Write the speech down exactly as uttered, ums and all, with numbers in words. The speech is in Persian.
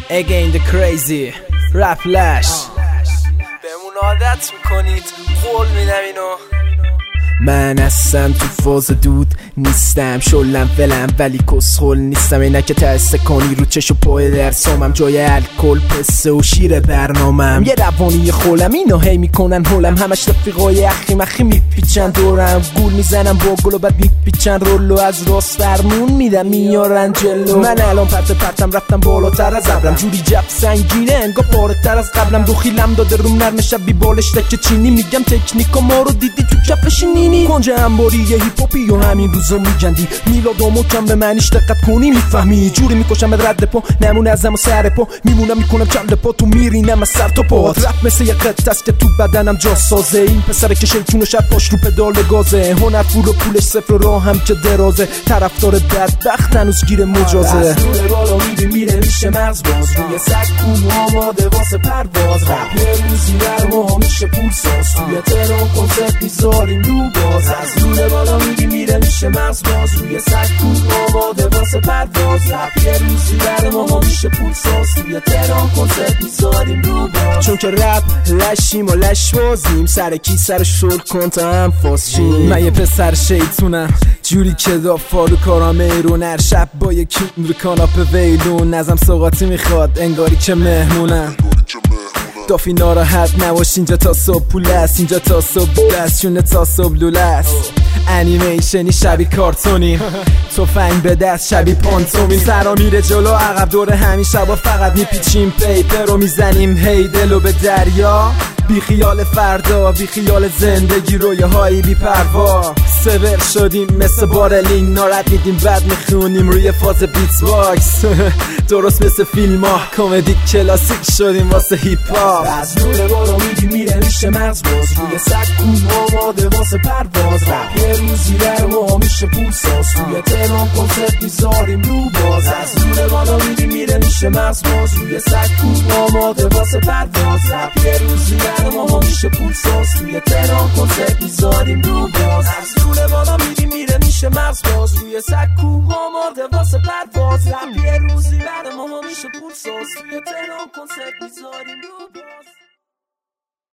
Again the crazy rap lash بهمون عادت میکنید قول میدم اینو من هستم تو فاز دود نیستم شلم فلم ولی کسخل نیستم اینه که تسته کنی رو چش و پای درسامم جای الکل پسه و شیر برنامم یه روانی خولم اینو هی میکنن هولم همش رفیقای اخی مخی میپیچن دورم گول میزنم با گل و بعد میپیچن رولو از راست فرمون میدم میارن جلو من الان پرت پرتم رفتم بالاتر از ابرم جوری جب سنگینه انگار پاره تر از قبلم دو خیلم داده روم نرم شبی بالش تکه چینی میگم تکنیکا ما رو دیدی تو کفشینی کنج انباری یه هیپ هاپی و همین روزا میگندی میلاد و مکم به معنیش دقت کنی میفهمی جوری میکشم به رد پا نمونه ازم و سر پا میمونم میکنم چند پا تو میرینم از سر تا پا رپ مثل یه قطعه است که تو بدنم جا سازه این پسر که شیطون و شب پاش رو پدال گازه هنر پول و پولش صفر و راه هم که درازه طرفدار بدبخت هنوز گیر مجازه از دور بالا میری میره میشه مغز باز روی سکو آماده واسه پرواز رپ یه روزی در ما میشه پول ساز توی تهران کنسرت میذاریم رو باز از دور بالا میری میره میشه مغز باز روی سکو آماده واسه پرواز رپ یه روزی در ما میشه پول ساز توی تهران کنسرت میذاریم رو باز چون که رپ لشیم و لش بازیم سر کی سر شل کن تا هم فاس شیم من یه پسر شیطونم جوری که دافالو کارام ایرون هر شب با یکی رو کاناپه ویلون نظم سوقاتی میخواد انگاری که مهمونم دافی ناراحت نباش اینجا تا صبح پول است اینجا تا صبح دست شونه تا صبح لوله است انیمیشنی شبیه کارتونیم تفنگ به دست شبیه پانتومیم سرا میره جلو عقب دور همین شبا فقط میپیچیم پیپر رو میزنیم هی دلو به دریا بی خیال فردا بی خیال زندگی رویه هایی بی پروا سبر شدیم مثل بارلین نارد میدیم بعد میخونیم روی فاز بیت باکس درست مثل فیلم ها کمدی کلاسیک شدیم واسه هیپ هاپ از دور بالا میدی میره میشه مغز باز روی سکو آماده واسه پرواز رپ یه روزی در ما میشه پول ساز توی تهران کنسرت میذاریم رو باز از دور بالا میدی میره میشه مغز باز روی سکو آماده واسه پرواز رپ یه روزی در ما میشه پول ساز توی تهران کنسرت میذاریم رو باز از دور بالا میدی میره میشه مغز باز روی سکو آماده واسه پرواز رپ یه روزی در ما میشه پول ساز توی تهران کنسرت میذاریم رو باز